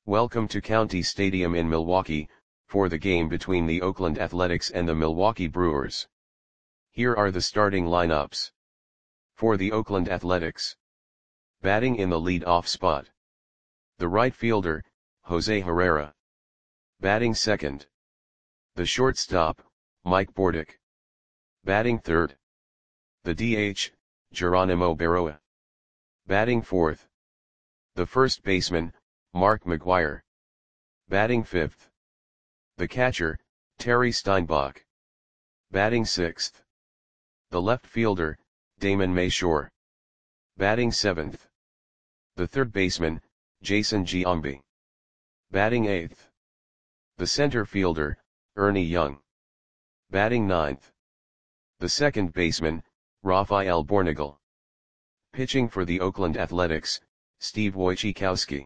Welcome to County Stadium in Milwaukee, for the game between the Oakland Athletics and the Milwaukee Brewers. Here are the starting lineups. For the Oakland Athletics. Batting in the lead-off spot. The right fielder, Jose Herrera. Batting second. The shortstop, Mike Bordick. Batting third. The DH, Geronimo Berroa. Batting fourth. The first baseman, Mark McGwire. Batting fifth. The catcher, Terry Steinbach. Batting sixth. The left fielder, Damon Mayshore. Batting seventh. The third baseman, Jason Giambi. Batting eighth. The center fielder, Ernie Young. Batting ninth. The second baseman, Rafael Bornagel. Pitching for the Oakland Athletics, Steve Wojciechowski.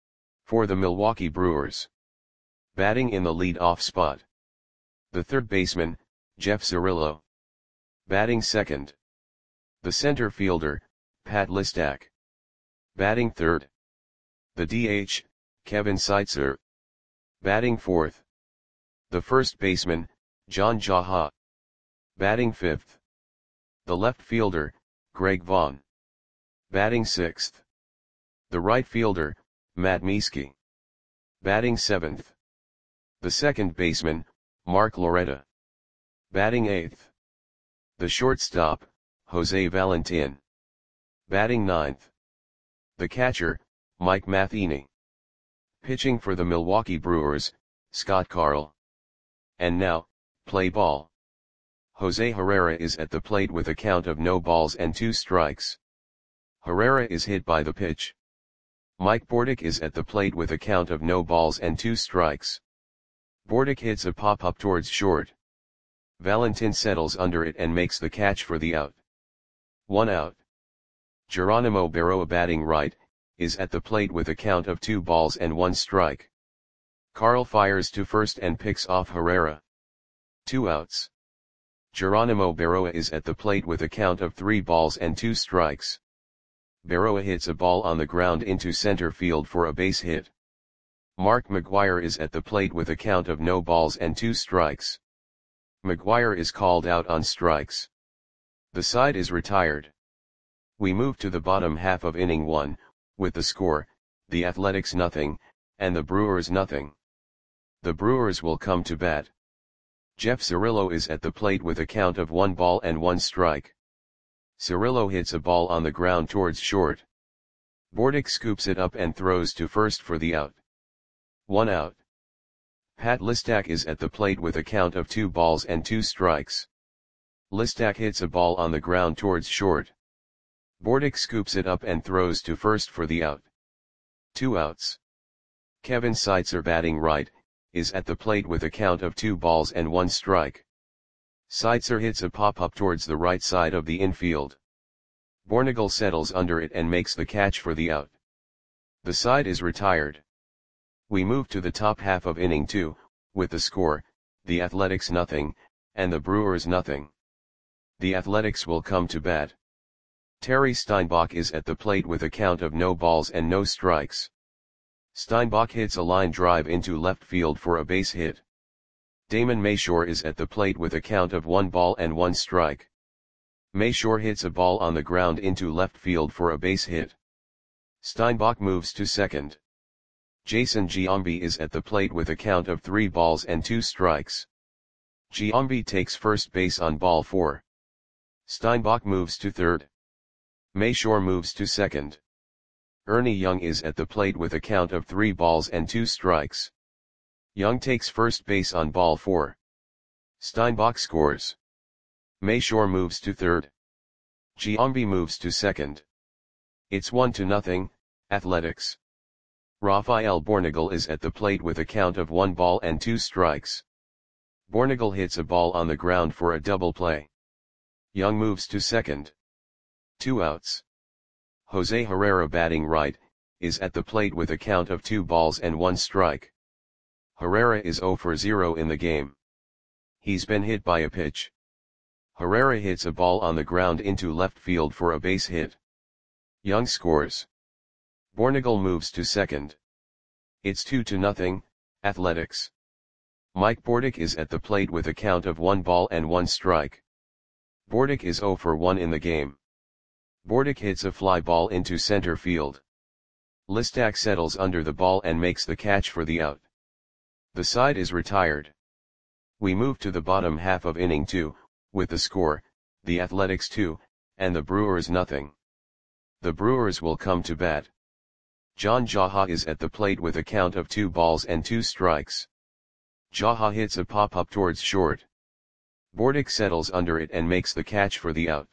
For the Milwaukee Brewers. Batting in the lead-off spot. The third baseman, Jeff Cirillo. Batting second. The center fielder, Pat Listak. Batting third. The DH, Kevin Seitzer. Batting fourth. The first baseman, John Jaha. Batting fifth. The left fielder, Greg Vaughn. Batting sixth. The right fielder, Matt Mieske. Batting seventh. The second baseman, Mark Loretta. Batting eighth. The shortstop, Jose Valentin. Batting ninth. The catcher, Mike Matheny. Pitching for the Milwaukee Brewers, Scott Carl. And now, play ball. Jose Herrera is at the plate with a count of no balls and 2 strikes. Herrera is hit by the pitch. Mike Bordick is at the plate with a count of no balls and 2 strikes. Bordick hits a pop-up towards short. Valentin settles under it and makes the catch for the out. 1 out. Geronimo Berroa, batting right, is at the plate with a count of 2 balls and 1 strike. Carl fires to first and picks off Herrera. 2 outs. Geronimo Berroa is at the plate with a count of 3 balls and 2 strikes. Berroa hits a ball on the ground into center field for a base hit. Mark McGwire is at the plate with a count of no balls and 2 strikes. McGwire is called out on strikes. The side is retired. We move to the bottom half of inning 1, with the score, the Athletics 0, and the Brewers 0. The Brewers will come to bat. Jeff Cirillo is at the plate with a count of 1 ball and 1 strike. Cirillo hits a ball on the ground towards short. Bordick scoops it up and throws to first for the out. 1 out. Pat Listak is at the plate with a count of 2 balls and 2 strikes. Listak hits a ball on the ground towards short. Bordick scoops it up and throws to first for the out. 2 outs. Kevin Seitzer, batting right, is at the plate with a count of 2 balls and 1 strike. Seitzer hits a pop-up towards the right side of the infield. Bornagel settles under it and makes the catch for the out. The side is retired. We move to the top half of inning 2, with the score, the Athletics 0, and the Brewers 0. The Athletics will come to bat. Terry Steinbach is at the plate with a count of no balls and no strikes. Steinbach hits a line drive into left field for a base hit. Damon Mayshore is at the plate with a count of 1 ball and 1 strike. Mayshore hits a ball on the ground into left field for a base hit. Steinbach moves to second. Jason Giambi is at the plate with a count of 3 balls and 2 strikes. Giambi takes first base on ball 4. Steinbach moves to third. Mayshore moves to second. Ernie Young is at the plate with a count of 3 balls and 2 strikes. Young takes first base on ball 4. Steinbach scores. Mayshore moves to third. Giambi moves to second. It's 1-0, Athletics. Rafael Bornagel is at the plate with a count of 1 ball and 2 strikes. Bornagel hits a ball on the ground for a double play. Young moves to second. 2 outs. Jose Herrera, batting right, is at the plate with a count of 2 balls and 1 strike. Herrera is 0 for 0 in the game. He's been hit by a pitch. Herrera hits a ball on the ground into left field for a base hit. Young scores. Bornagel moves to second. It's 2-0, Athletics. Mike Bordick is at the plate with a count of 1 ball and 1 strike. Bordick is 0 for 1 in the game. Bordick hits a fly ball into center field. Listak settles under the ball and makes the catch for the out. The side is retired. We move to the bottom half of inning 2, with the score, the Athletics 2, and the Brewers nothing. The Brewers will come to bat. John Jaha is at the plate with a count of 2 balls and 2 strikes. Jaha hits a pop-up towards short. Bordick settles under it and makes the catch for the out.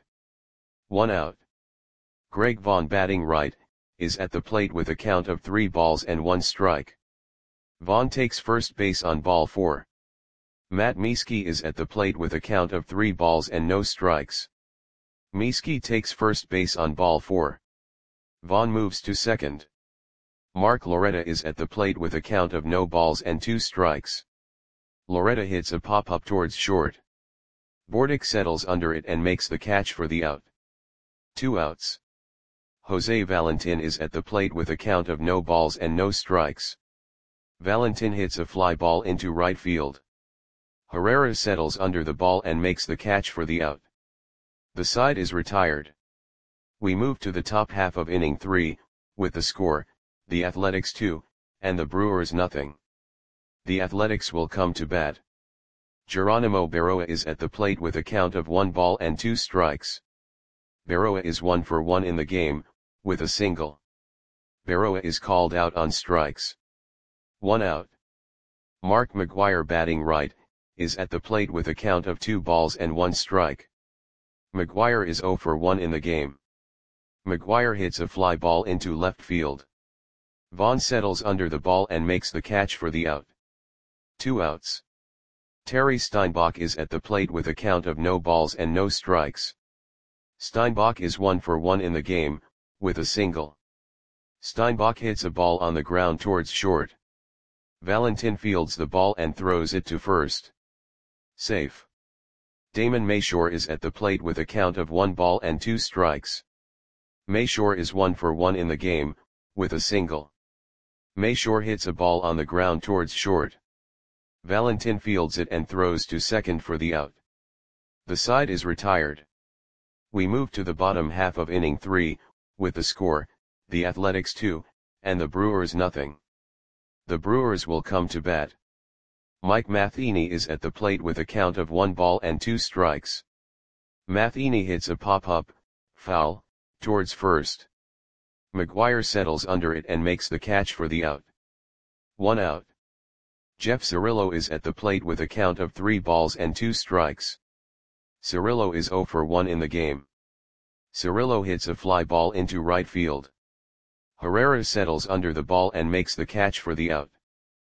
1 out. Greg Vaughn, batting right, is at the plate with a count of 3 balls and 1 strike. Vaughn takes first base on ball 4. Matt Mieske is at the plate with a count of 3 balls and no strikes. Mieske takes first base on ball 4. Vaughn moves to second. Mark Loretta is at the plate with a count of no balls and 2 strikes. Loretta hits a pop-up towards short. Bordick settles under it and makes the catch for the out. 2 outs. Jose Valentin is at the plate with a count of no balls and no strikes. Valentin hits a fly ball into right field. Herrera settles under the ball and makes the catch for the out. The side is retired. We move to the top half of inning 3, with the score, the Athletics 2, and the Brewers nothing. The Athletics will come to bat. Geronimo Berroa is at the plate with a count of 1 ball and 2 strikes. Berroa is 1 for 1 in the game, with a single. Berroa is called out on strikes. 1 out. Mark McGwire, batting right, is at the plate with a count of 2 balls and 1 strike. McGwire is 0 for 1 in the game. McGwire hits a fly ball into left field. Vaughn settles under the ball and makes the catch for the out. 2 outs. Terry Steinbach is at the plate with a count of no balls and no strikes. Steinbach is 1 for 1 in the game, with a single. Steinbach hits a ball on the ground towards short. Valentin fields the ball and throws it to first. Safe. Damon Mayshore is at the plate with a count of 1 ball and 2 strikes. Mayshore is 1 for 1 in the game, with a single. Mayshore hits a ball on the ground towards short. Valentin fields it and throws to second for the out. The side is retired. We move to the bottom half of inning 3, with the score, the Athletics 2, and the Brewers nothing. The Brewers will come to bat. Mike Matheny is at the plate with a count of 1 ball and 2 strikes. Matheny hits a pop-up, foul, towards first. McGwire settles under it and makes the catch for the out. 1 out. Jeff Cirillo is at the plate with a count of 3 balls and 2 strikes. Cirillo is 0 for 1 in the game. Cirillo hits a fly ball into right field. Herrera settles under the ball and makes the catch for the out.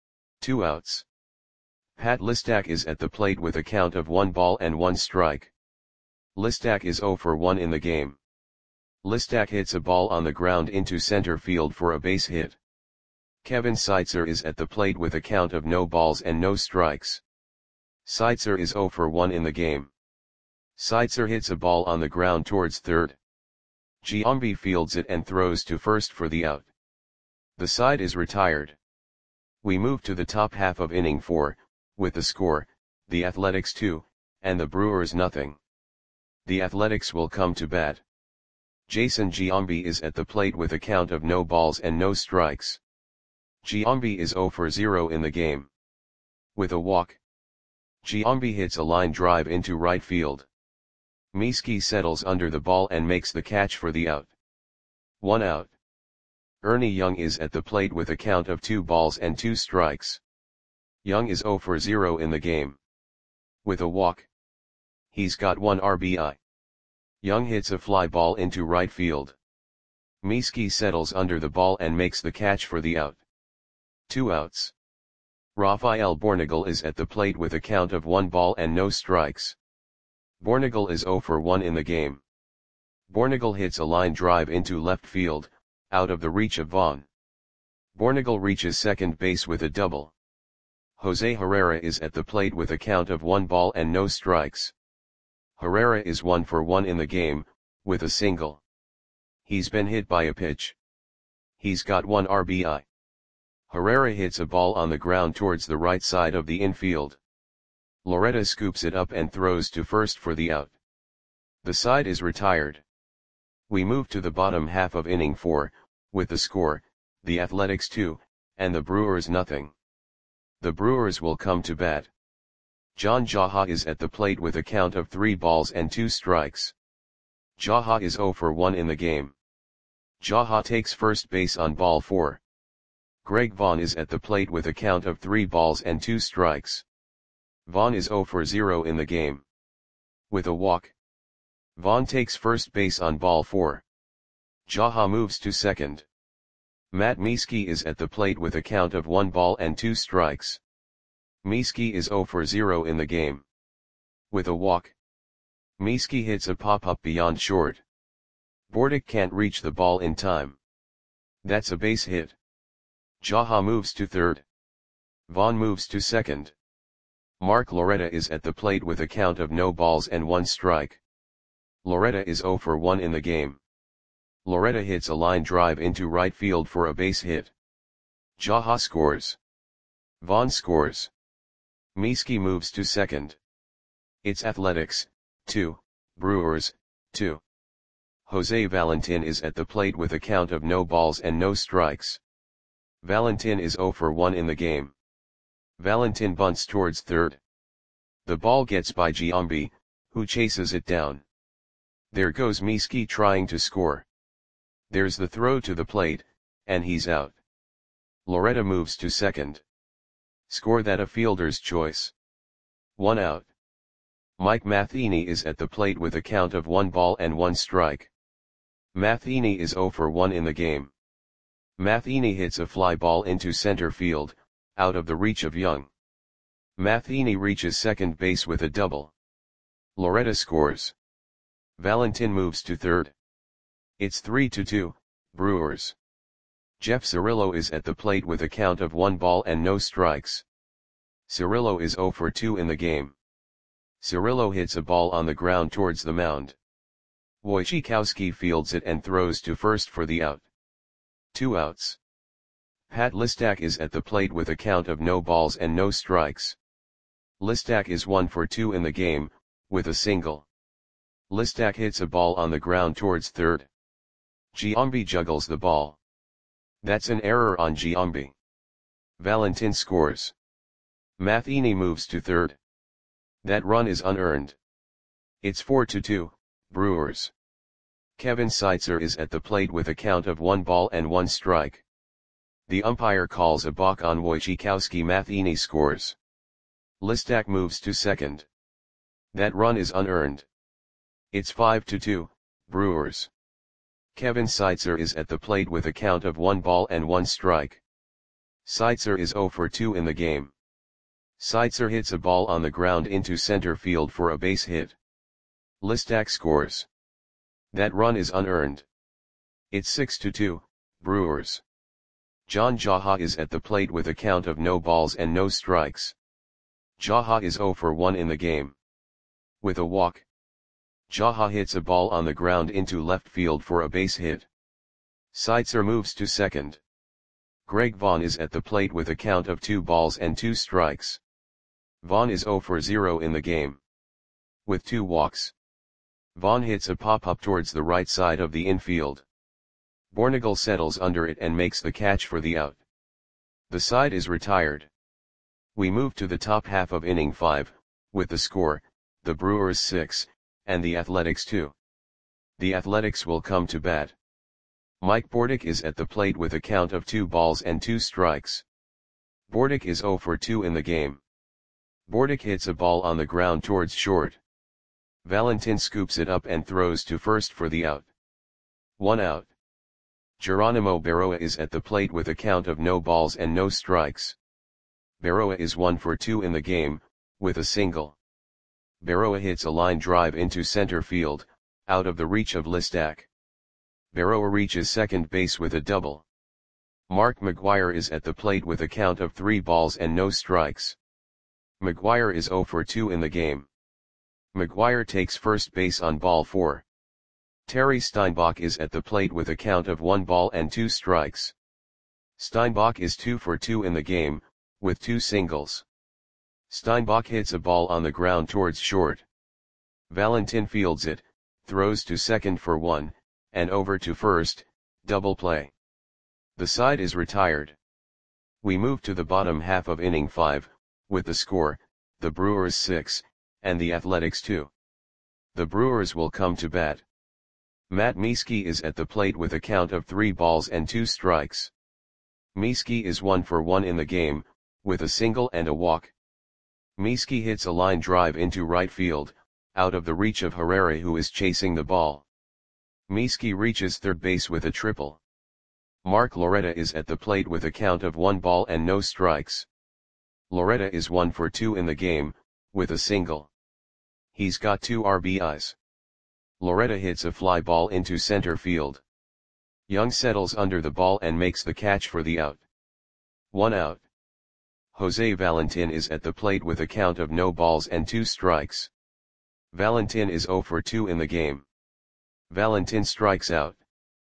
2 outs. Pat Listak is at the plate with a count of 1 ball and 1 strike. Listak is 0 for 1 in the game. Listak hits a ball on the ground into center field for a base hit. Kevin Seitzer is at the plate with a count of no balls and no strikes. Seitzer is 0 for 1 in the game. Seitzer hits a ball on the ground towards third. Giambi fields it and throws to first for the out. The side is retired. We move to the top half of inning 4, with the score, the Athletics 2, and the Brewers nothing. The Athletics will come to bat. Jason Giambi is at the plate with a count of no balls and no strikes. Giambi is 0 for 0 in the game. With a walk. Giambi hits a line drive into right field. Mieske settles under the ball and makes the catch for the out. 1 out. Ernie Young is at the plate with a count of 2 balls and 2 strikes. Young is 0 for 0 in the game. With a walk. He's got 1 RBI. Young hits a fly ball into right field. Mieske settles under the ball and makes the catch for the out. 2 outs. Rafael Bornagel is at the plate with a count of 1 ball and no strikes. Bornagel is 0 for 1 in the game. Bornagel hits a line drive into left field, out of the reach of Vaughn. Bornagel reaches second base with a double. Jose Herrera is at the plate with a count of 1 ball and no strikes. Herrera is 1 for 1 in the game, with a single. He's been hit by a pitch. He's got 1 RBI. Herrera hits a ball on the ground towards the right side of the infield. Loretta scoops it up and throws to first for the out. The side is retired. We move to the bottom half of inning 4, with the score, the Athletics 2, and the Brewers nothing. The Brewers will come to bat. John Jaha is at the plate with a count of 3 balls and 2 strikes. Jaha is 0 for 1 in the game. Jaha takes first base on ball 4. Greg Vaughn is at the plate with a count of 3 balls and 2 strikes. Vaughn is 0 for 0 in the game. With a walk. Vaughn takes first base on ball 4. Jaha moves to second. Matt Mieske is at the plate with a count of 1 ball and 2 strikes. Mieske is 0 for 0 in the game. With a walk. Mieske hits a pop-up beyond short. Bordick can't reach the ball in time. That's a base hit. Jaha moves to third. Vaughn moves to second. Mark Loretta is at the plate with a count of no balls and 1 strike. Loretta is 0 for 1 in the game. Loretta hits a line drive into right field for a base hit. Jaha scores. Vaughn scores. Mieske moves to second. It's Athletics, 2, Brewers, 2. Jose Valentin is at the plate with a count of no balls and no strikes. Valentin is 0 for 1 in the game. Valentin bunts towards third. The ball gets by Giambi, who chases it down. There goes Mieske trying to score. There's the throw to the plate, and he's out. Loretta moves to second. Score that a fielder's choice. 1 out. Mike Matheny is at the plate with a count of 1 ball and 1 strike. Matheny is 0 for 1 in the game. Matheny hits a fly ball into center field, out of the reach of Young. Matheny reaches second base with a double. Loretta scores. Valentin moves to third. It's 3-2, Brewers. Jeff Cirillo is at the plate with a count of 1 ball and no strikes. Cirillo is 0 for 2 in the game. Cirillo hits a ball on the ground towards the mound. Wojciechowski fields it and throws to first for the out. 2 outs. Pat Listak is at the plate with a count of no balls and no strikes. Listak is 1 for 2 in the game, with a single. Listak hits a ball on the ground towards third. Giambi juggles the ball. That's an error on Giambi. Valentin scores. Matheny moves to third. That run is unearned. It's 4-2, Brewers. Kevin Seitzer is at the plate with a count of 1 ball and 1 strike. The umpire calls a balk on Wojciechowski. Matheny scores. Listak moves to second. That run is unearned. It's 5-2, Brewers. Kevin Seitzer is at the plate with a count of 1 ball and 1 strike. Seitzer is 0 for 2 in the game. Seitzer hits a ball on the ground into center field for a base hit. Listak scores. That run is unearned. It's 6-2, Brewers. John Jaha is at the plate with a count of no balls and no strikes. Jaha is 0 for 1 in the game. With a walk. Jaha hits a ball on the ground into left field for a base hit. Seitzer moves to second. Greg Vaughn is at the plate with a count of 2 balls and 2 strikes. Vaughn is 0 for 0 in the game. With 2 walks. Vaughn hits a pop-up towards the right side of the infield. Bornagel settles under it and makes the catch for the out. The side is retired. We move to the top half of inning 5, with the score, the Brewers 6, and the Athletics 2. The Athletics will come to bat. Mike Bordick is at the plate with a count of 2 balls and 2 strikes. Bordick is 0 for 2 in the game. Bordick hits a ball on the ground towards short. Valentin scoops it up and throws to first for the out. 1 out. Geronimo Berroa is at the plate with a count of no balls and no strikes. Berroa is 1 for 2 in the game, with a single. Berroa hits a line drive into center field, out of the reach of Listak. Berroa reaches second base with a double. Mark McGwire is at the plate with a count of 3 balls and no strikes. McGwire is 0 for 2 in the game. McGwire takes first base on ball 4. Terry Steinbach is at the plate with a count of 1 ball and 2 strikes. Steinbach is 2 for 2 in the game, with 2 singles. Steinbach hits a ball on the ground towards short. Valentin fields it, throws to second for 1, and over to first, double play. The side is retired. We move to the bottom half of inning 5, with the score, the Brewers 6, and the Athletics 2. The Brewers will come to bat. Matt Mieske is at the plate with a count of 3 balls and 2 strikes. Mieske is 1 for 1 in the game, with a single and a walk. Mieske hits a line drive into right field, out of the reach of Herrera, who is chasing the ball. Mieske reaches third base with a triple. Mark Loretta is at the plate with a count of 1 ball and no strikes. Loretta is 1 for 2 in the game, with a single. He's got 2 RBIs. Loretta hits a fly ball into center field. Young settles under the ball and makes the catch for the out. 1 out. Jose Valentin is at the plate with a count of no balls and 2 strikes. Valentin is 0 for 2 in the game. Valentin strikes out.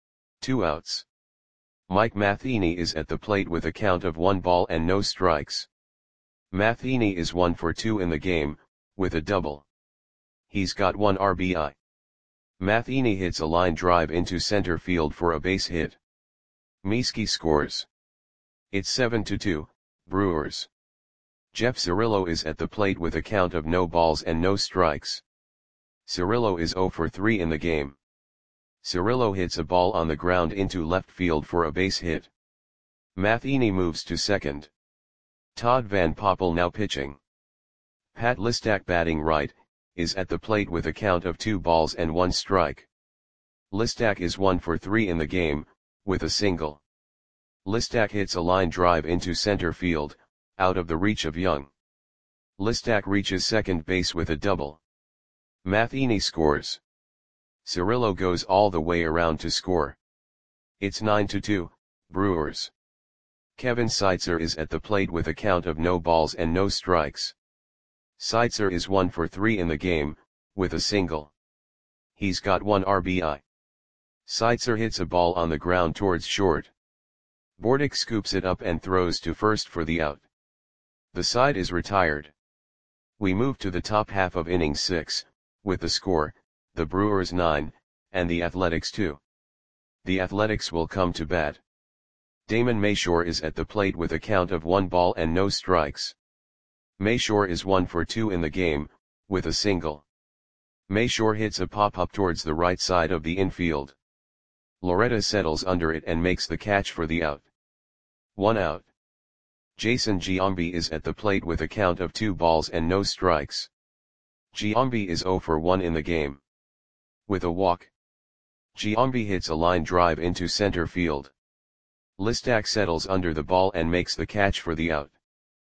2 outs. Mike Matheny is at the plate with a count of 1 ball and no strikes. Matheny is 1 for 2 in the game, with a double. He's got 1 RBI. Matheny hits a line drive into center field for a base hit. Mieske scores. It's 7-2, Brewers. Jeff Cirillo is at the plate with a count of no balls and no strikes. Cirillo is 0 for 3 in the game. Cirillo hits a ball on the ground into left field for a base hit. Matheny moves to second. Todd Van Poppel now pitching. Pat Listak batting right, is at the plate with a count of 2 balls and 1 strike. Listak is 1 for 3 in the game, with a single. Listak hits a line drive into center field, out of the reach of Young. Listak reaches second base with a double. Matheny scores. Cirillo goes all the way around to score. It's 9-2, Brewers. Kevin Seitzer is at the plate with a count of no balls and no strikes. Seitzer is 1 for 3 in the game, with a single. He's got 1 RBI. Seitzer hits a ball on the ground towards short. Bordick scoops it up and throws to first for the out. The side is retired. We move to the top half of inning 6, with the score, the Brewers 9, and the Athletics 2. The Athletics will come to bat. Damon Mayshore is at the plate with a count of 1 ball and no strikes. Mayshore is 1 for 2 in the game, with a single. Mayshore hits a pop-up towards the right side of the infield. Loretta settles under it and makes the catch for the out. 1 out. Jason Giambi is at the plate with a count of 2 balls and no strikes. Giambi is 0 for 1 in the game. With a walk. Giambi hits a line drive into center field. Listak settles under the ball and makes the catch for the out.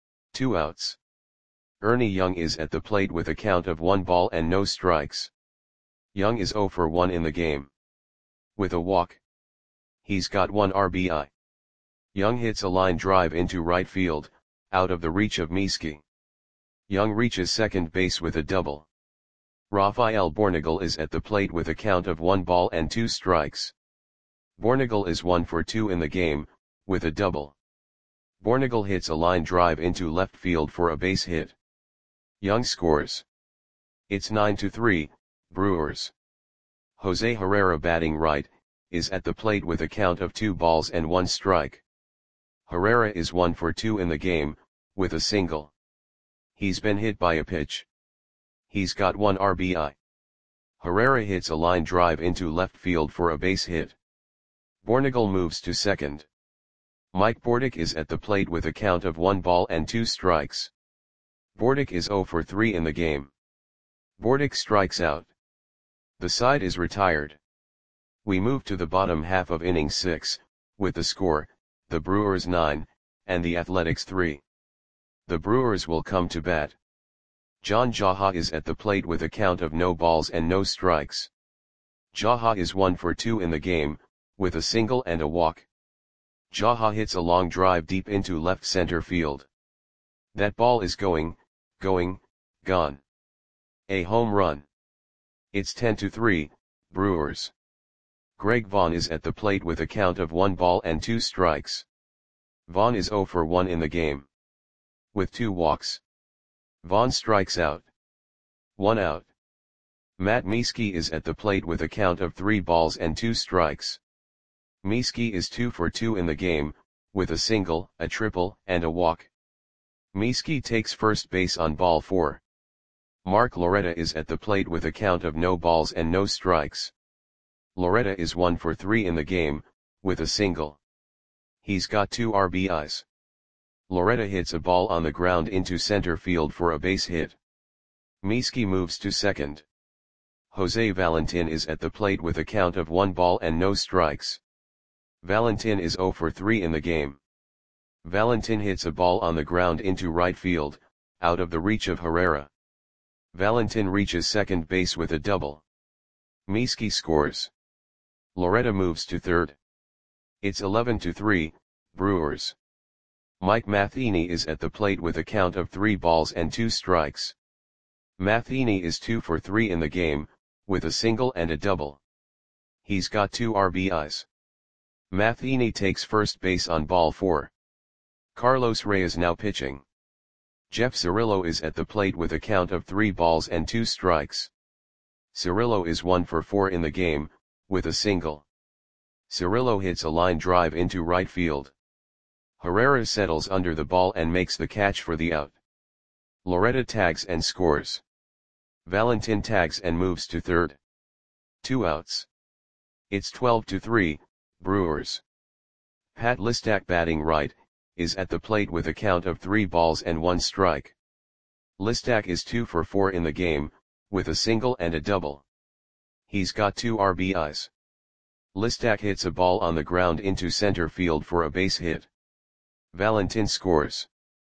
2 outs. Ernie Young is at the plate with a count of 1 ball and no strikes. Young is 0 for 1 in the game. With a walk. He's got 1 RBI. Young hits a line drive into right field, out of the reach of Mieske. Young reaches second base with a double. Rafael Bornagel is at the plate with a count of 1 ball and 2 strikes. Bornagel is 1 for 2 in the game, with a double. Bornagel hits a line drive into left field for a base hit. Young scores. It's 9-3, Brewers. Jose Herrera batting right, is at the plate with a count of 2 balls and 1 strike. Herrera is 1 for 2 in the game, with a single. He's been hit by a pitch. He's got 1 RBI. Herrera hits a line drive into left field for a base hit. Bornagel moves to second. Mike Bordick is at the plate with a count of 1 ball and 2 strikes. Bordick is 0 for 3 in the game. Bordick strikes out. The side is retired. We move to the bottom half of inning 6, with the score, the Brewers 9, and the Athletics 3. The Brewers will come to bat. John Jaha is at the plate with a count of no balls and no strikes. Jaha is 1 for 2 in the game, with a single and a walk. Jaha hits a long drive deep into left center field. That ball is going, gone. A home run. It's 10-3, Brewers. Greg Vaughn is at the plate with a count of 1 ball and 2 strikes. Vaughn is 0 for 1 in the game. With 2 walks. Vaughn strikes out. 1 out. Matt Mieske is at the plate with a count of 3 balls and 2 strikes. Mieske is 2 for 2 in the game, with a single, a triple, and a walk. Mieske takes first base on ball 4. Mark Loretta is at the plate with a count of no balls and no strikes. Loretta is 1 for 3 in the game, with a single. He's got 2 RBIs. Loretta hits a ball on the ground into center field for a base hit. Mieske moves to second. Jose Valentin is at the plate with a count of 1 ball and no strikes. Valentin is 0 for 3 in the game. Valentin hits a ball on the ground into right field, out of the reach of Herrera. Valentin reaches second base with a double. Mieske scores. Loretta moves to third. It's 11-3, Brewers. Mike Matheny is at the plate with a count of 3 balls and 2 strikes. Matheny is 2 for 3 in the game, with a single and a double. He's got 2 RBIs. Matheny takes first base on ball 4. Carlos Reyes now pitching. Jeff Cirillo is at the plate with a count of 3 balls and 2 strikes. Cirillo is 1 for 4 in the game, with a single. Cirillo hits a line drive into right field. Herrera settles under the ball and makes the catch for the out. Loretta tags and scores. Valentin tags and moves to third. 2 outs. It's 12-3, Brewers. Pat Listak batting right, is at the plate with a count of 3 balls and 1 strike. Listak is 2 for 4 in the game, with a single and a double. He's got 2 RBIs. Listak hits a ball on the ground into center field for a base hit. Valentin scores.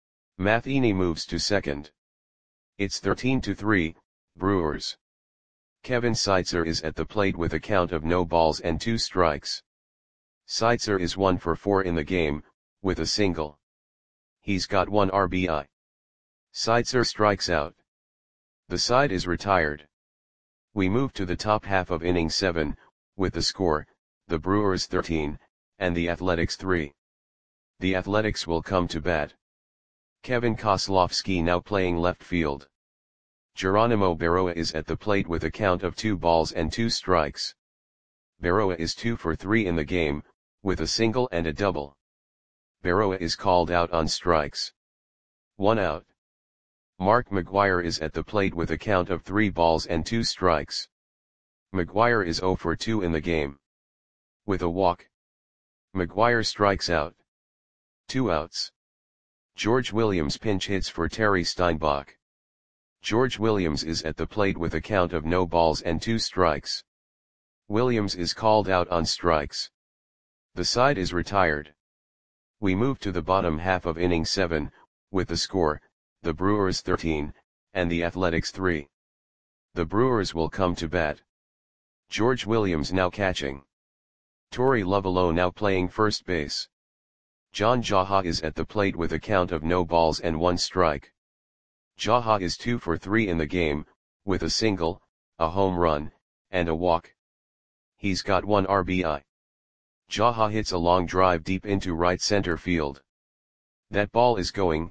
Matheny moves to second. It's 13-3, Brewers. Kevin Seitzer is at the plate with a count of no balls and 2 strikes. Seitzer is 1 for 4 in the game, with a single. He's got 1 RBI. Seitzer strikes out. The side is retired. We move to the top half of inning 7, with the score, the Brewers 13, and the Athletics 3. The Athletics will come to bat. Kevin Kozlowski now playing left field. Geronimo Berroa is at the plate with a count of 2 balls and 2 strikes. Berroa is 2 for 3 in the game, with a single and a double. Berroa is called out on strikes. 1 out. Mark McGwire is at the plate with a count of 3 balls and 2 strikes. McGwire is 0 for 2 in the game. With a walk. McGwire strikes out. 2 outs. George Williams pinch hits for Terry Steinbach. George Williams is at the plate with a count of no balls and 2 strikes. Williams is called out on strikes. The side is retired. We move to the bottom half of inning 7, with the score, the Brewers 13, and the Athletics 3. The Brewers will come to bat. George Williams now catching. Torey Lovullo now playing first base. John Jaha is at the plate with a count of no balls and 1 strike. Jaha is 2 for 3 in the game, with a single, a home run, and a walk. He's got 1 RBI. Jaha hits a long drive deep into right center field. That ball is going,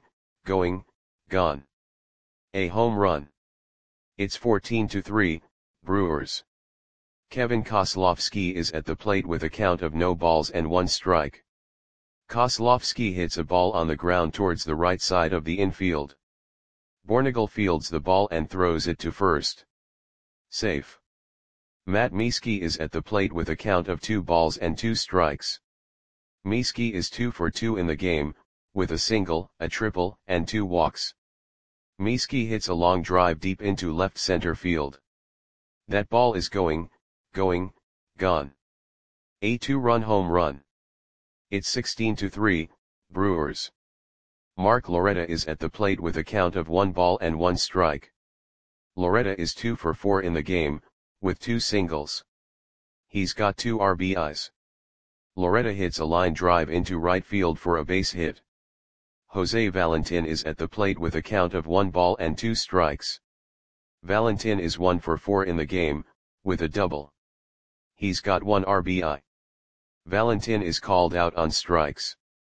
gone. A home run. It's 14-3, Brewers. Kevin Kozlowski is at the plate with a count of no balls and 1 strike. Kozlowski hits a ball on the ground towards the right side of the infield. Bornagel fields the ball and throws it to first. Safe. Matt Mieske is at the plate with a count of 2 balls and 2 strikes. Mieske is 2 for 2 in the game, with a single, a triple, and 2 walks. Mieske hits a long drive deep into left center field. That ball is going, gone. A 2-run home run. It's 16-3, Brewers. Mark Loretta is at the plate with a count of 1 ball and 1 strike. Loretta is 2 for 4 in the game, with 2 singles. He's got 2 RBIs. Loretta hits a line drive into right field for a base hit. Jose Valentin is at the plate with a count of 1 ball and 2 strikes. Valentin is 1 for 4 in the game, with a double. He's got 1 RBI. Valentin is called out on strikes.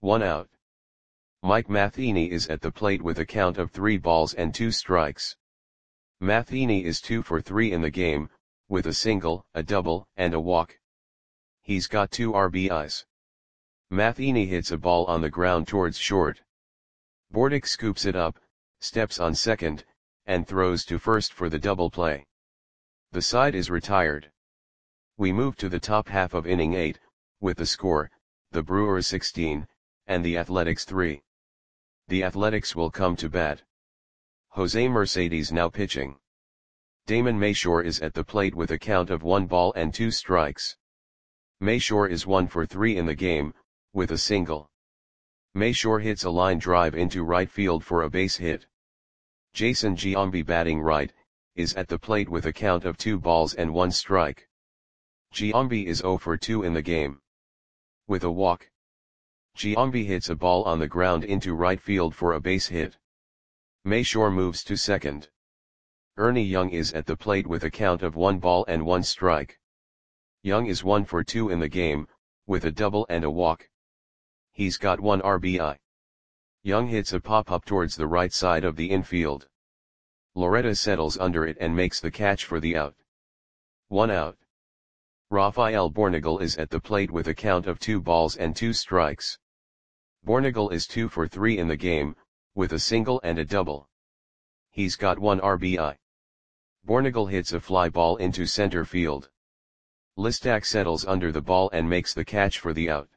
1 out. Mike Matheny is at the plate with a count of 3 balls and 2 strikes. Matheny is 2 for 3 in the game, with a single, a double, and a walk. He's got 2 RBIs. Matheny hits a ball on the ground towards short. Bordick scoops it up, steps on second, and throws to first for the double play. The side is retired. We move to the top half of inning 8, with the score, the Brewers 16, and the Athletics 3. The Athletics will come to bat. Jose Mercedes now pitching. Damon Mayshore is at the plate with a count of 1 ball and 2 strikes. Mayshore is 1 for 3 in the game, with a single. Mayshore hits a line drive into right field for a base hit. Jason Giambi, batting right, is at the plate with a count of 2 balls and 1 strike. Giambi is 0 for 2 in the game. With a walk. Giambi hits a ball on the ground into right field for a base hit. Mayshore moves to second. Ernie Young is at the plate with a count of 1 ball and 1 strike. Young is 1 for 2 in the game, with a double and a walk. He's got 1 RBI. Young hits a pop-up towards the right side of the infield. Loretta settles under it and makes the catch for the out. 1 out. Rafael Bornagel is at the plate with a count of 2 balls and 2 strikes. Bornagel is 2 for 3 in the game, with a single and a double. He's got 1 RBI. Bornagel hits a fly ball into center field. Listak settles under the ball and makes the catch for the out.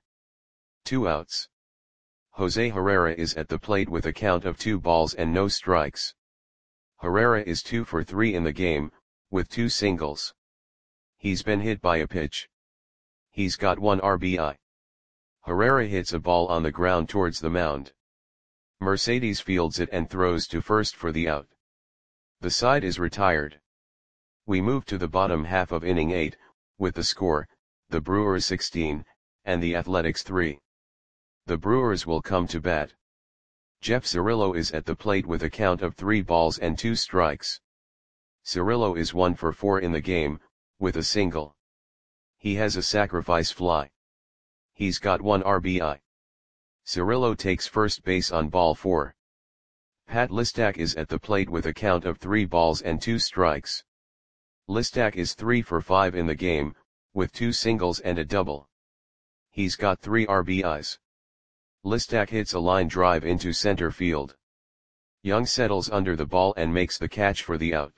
2 outs. Jose Herrera is at the plate with a count of 2 balls and no strikes. Herrera is 2 for 3 in the game, with 2 singles. He's been hit by a pitch. He's got 1 RBI. Herrera hits a ball on the ground towards the mound. Mercedes fields it and throws to first for the out. The side is retired. We move to the bottom half of inning 8, with the score, the Brewers 16, and the Athletics 3. The Brewers will come to bat. Jeff Cirillo is at the plate with a count of 3 balls and 2 strikes. Cirillo is 1 for 4 in the game, with a single. He has a sacrifice fly. He's got 1 RBI. Cirillo takes first base on ball 4. Pat Listak is at the plate with a count of 3 balls and 2 strikes. Listak is 3 for 5 in the game, with 2 singles and a double. He's got 3 RBIs. Listak hits a line drive into center field. Young settles under the ball and makes the catch for the out.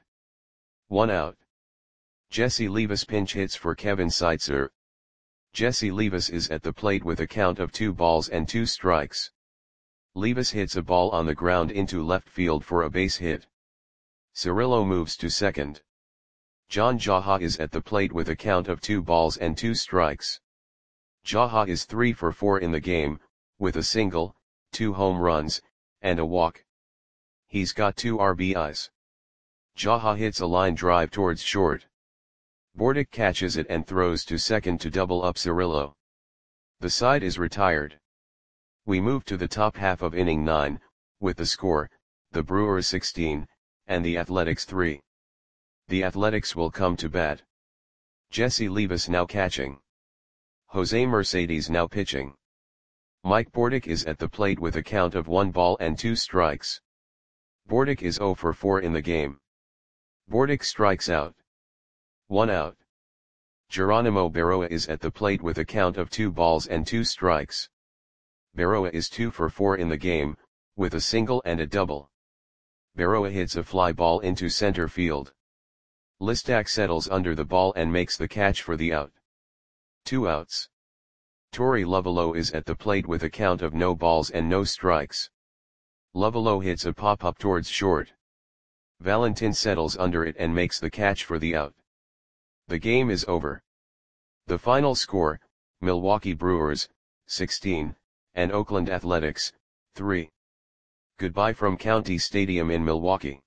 1 out. Jesse Levis pinch hits for Kevin Seitzer. Jesse Levis is at the plate with a count of 2 balls and 2 strikes. Levis hits a ball on the ground into left field for a base hit. Cirillo moves to second. John Jaha is at the plate with a count of 2 balls and 2 strikes. Jaha is 3 for 4 in the game, with a single, 2 home runs, and a walk. He's got 2 RBIs. Jaha hits a line drive towards short. Bordick catches it and throws to second to double up Cirillo. The side is retired. We move to the top half of inning 9, with the score, the Brewers 16, and the Athletics 3. The Athletics will come to bat. Jesse Levis now catching. Jose Mercedes now pitching. Mike Bordick is at the plate with a count of 1 ball and 2 strikes. Bordick is 0 for 4 in the game. Bordick strikes out. 1 out. Geronimo Berroa is at the plate with a count of 2 balls and 2 strikes. Berroa is 2 for 4 in the game, with a single and a double. Berroa hits a fly ball into center field. Listak settles under the ball and makes the catch for the out. 2 outs. Torey Lovullo is at the plate with a count of no balls and no strikes. Lovullo hits a pop-up towards short. Valentin settles under it and makes the catch for the out. The game is over. The final score, Milwaukee Brewers, 16, and Oakland Athletics, 3. Goodbye from County Stadium in Milwaukee.